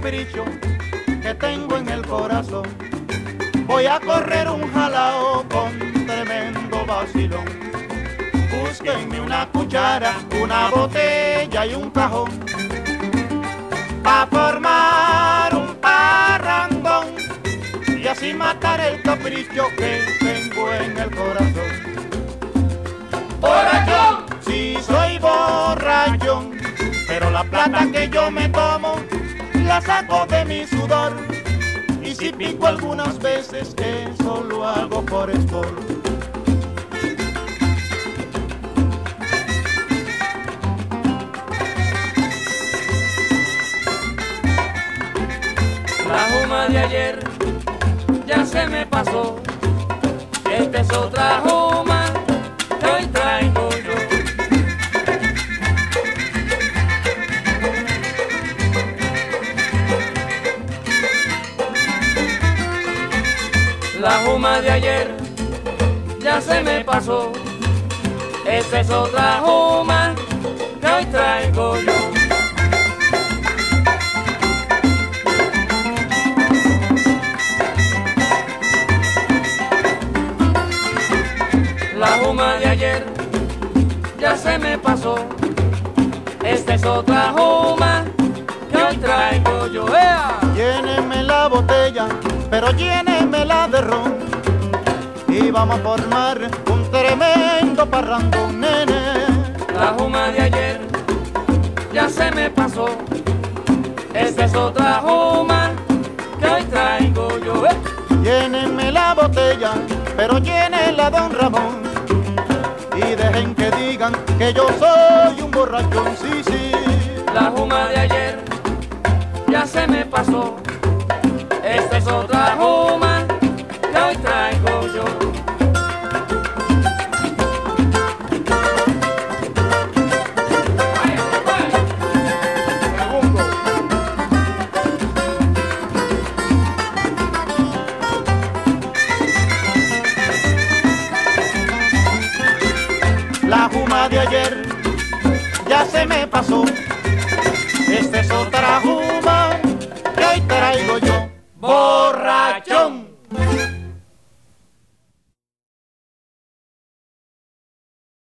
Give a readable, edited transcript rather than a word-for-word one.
capricho que tengo en el corazón. Voy a correr un jalao con tremendo vacilón. Búsquenme una cuchara, una botella y un cajón pa' formar un parrandón y así matar el capricho que tengo en el corazón. ¡Borrachón! Sí, soy borrachón, pero la plata que yo me tomo la saco de mi sudor. Y si pico algunas veces, eso lo hago por sport. La juma de ayer ya se me pasó, esta es otra juma que hoy traigo yo. La juma de ayer ya se me pasó, esta es otra juma que hoy traigo yo. La juma de ayer ya se me pasó, esta es otra juma que hoy traigo yo. ¡Ea! Lléneme la botella, pero llénemela de ron y vamos a formar un tremendo parrandón, nene. La juma de ayer ya se me pasó, esta es otra juma que hoy traigo yo. Llénenme la botella, pero llénela don Ramón y dejen que digan que yo soy un borrachón, sí, sí. La juma de ayer ya se me pasó, esta es otra juma que hoy traigo yo. La juma de ayer ya se me pasó,